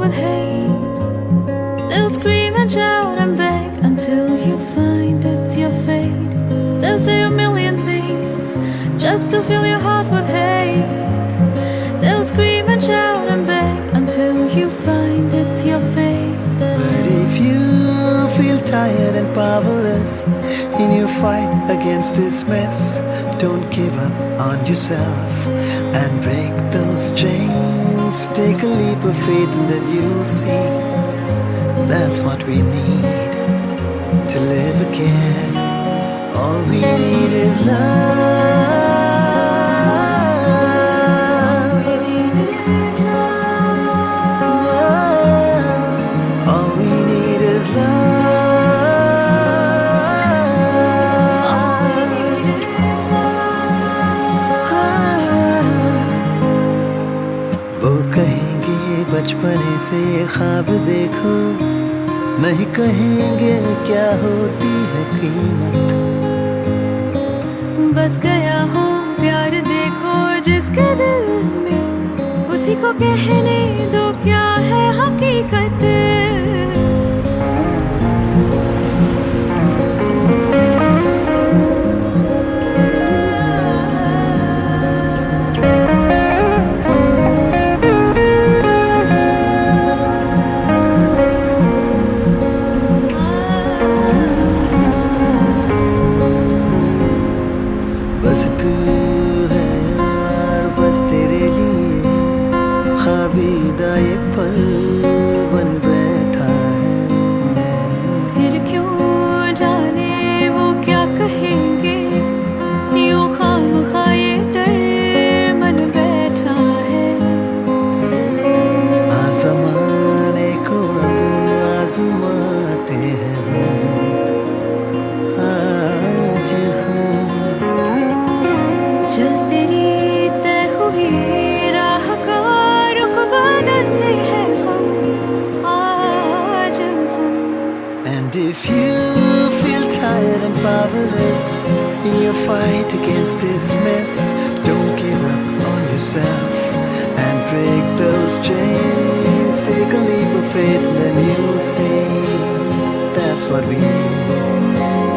with hate. They'll scream and shout and beg until you find it's your fate. They'll say a million things just to fill your heart with hate. They'll scream and shout and beg until you find it's your fate. But if you feel tired and powerless in your fight against this mess, don't give up on yourself and break those chains. Take a leap of faith and then you'll see that's what we need to live again. All we need is love. All we need is love. वो कहेंगे बचपने से ख्वाब देखो, नहीं कहेंगे क्या होती है कीमत। बस गया हो प्यार देखो जिसके दिल में, उसी को कहने दो क्या है हकीकत। बस तू है यार, बस तेरे लिए ख्वाबीदा ये पल बन बैठा है। फिर क्यों जाने वो क्या कहेंगे, यूं खामखा ये डर मन बैठा है। ज़माने को अब आज़माते हैं हम, आज हम चल तेरी तय हुई राह का रुख बदलते हैं हम, आज हम। And if you feel tired and powerless in your fight against this mess, don't give up on yourself and break those chains. Take a leap of faith and then you'll see that's what we need